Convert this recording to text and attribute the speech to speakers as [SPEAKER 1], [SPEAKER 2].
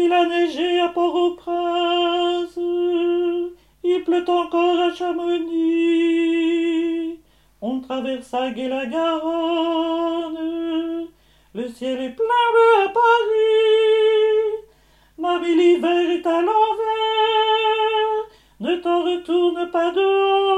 [SPEAKER 1] Il a neigé à Port-au-Prince, il pleut encore à Chamonix. On traverse à Gai la Garonne, le ciel est plein bleu à Paris. Mamie, l'hiver est à l'envers, ne t'en retourne pas dehors.